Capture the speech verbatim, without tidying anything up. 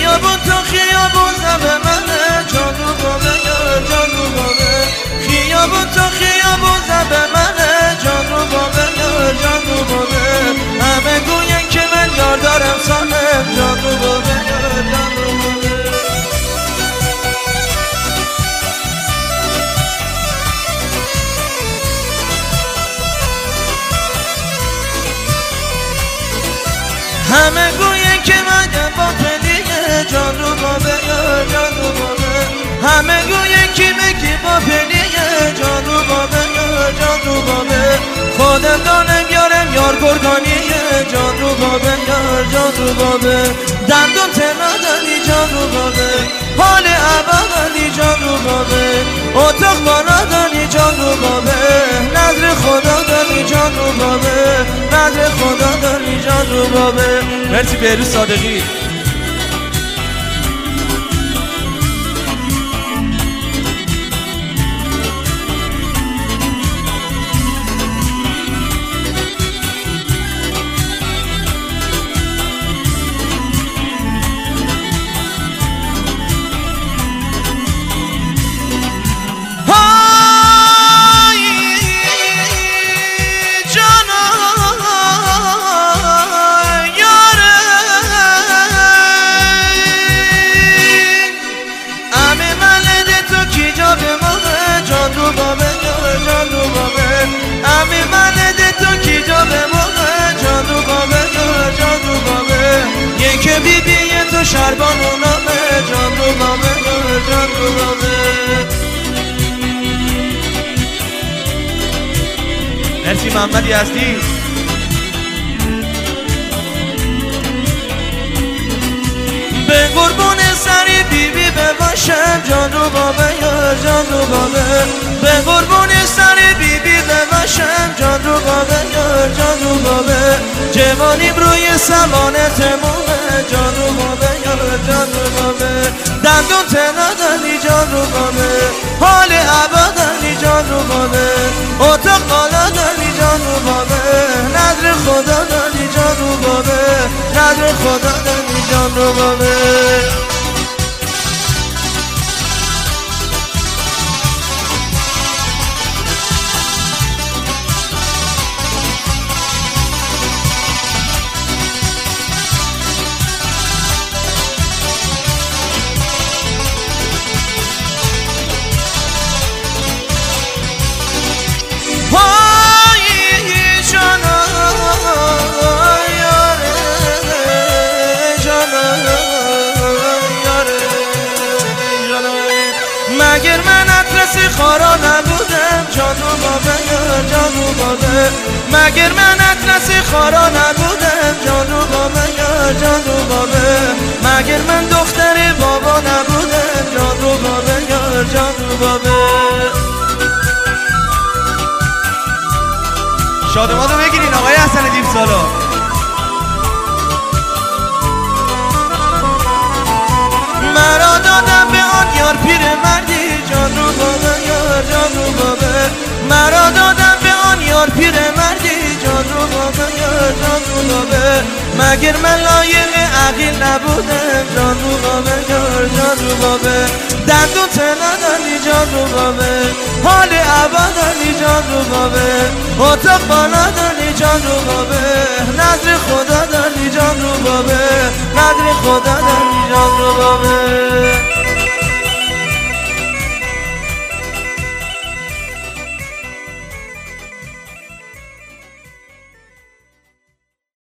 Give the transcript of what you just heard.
خیابون تو خیابون زب منه جان رو بابه یار جان رو بابه خیابون تو خیابون زب منه جان رو بابه یار جان رو بابه همه گوین که من یار دارم صاحب جان رو بابه یار جان رو بابه همه گوین که من با پلیه جان رو بابه یار جان رو بابه همه گوین که بگی با پلیه جان رو بابه یار جان رو بابه خودم دانم یارم یار گرگانیه جان رو بابه یار جان رو بابه دندون تنا دانی جان رو بابه حال عبا دانی جان رو بابه اتاق بالا دانی جان رو بابه نظر خدا دانی جان رو بابه نظر خدا دانی جان رو بابه مرسی بهروز صادقی امی منده تو کی جا به موقع جان رو بابه یار جان رو بابه یک بی بی تو شربان و نامه جان رو بابه یار جان رو بابه مرسی محمدی هستی به قربون سری بی بی بباشم جان رو بابه یار جان رو بابه به قربون سری بی بی بباشم جان رو بابه یار جان رو بابه جوانیم روی سوانت مومه جان رو بابه یار جان رو بابه دندون تنا دانی جان رو بابه حال عبا دانی جان رو بابه اتاق بالا دانی جان رو بابه نظر خدا دانی جان رو بابه نظر خدا دانی جان رو بابه مگر من ادرسی خارا نبودم جان رو بابه یار جان رو بابه مگر من ادرسی خارا نبودم جان رو بابه یار جان رو بابه مگر من دختر بابا نبودم جان رو بابه یار جان رو بابه شادمانو بگیرین آقای حسن دیم سالا مرا دادم به آن یار پیر مردی جان رو بابه یار جان رو بابه مرا دادم به آن یار پیر مردی جان رو بابه یار جان رو بابه مگر من لایق عقیل نبودم جان رو بابه یار جان رو بابه دندون تنا دانی جان رو بابه حال عبا دانی جان رو بابه اتاق بالا دانی جان رو بابه نظر خدا دانی جان رو بابه نظر خدا دانی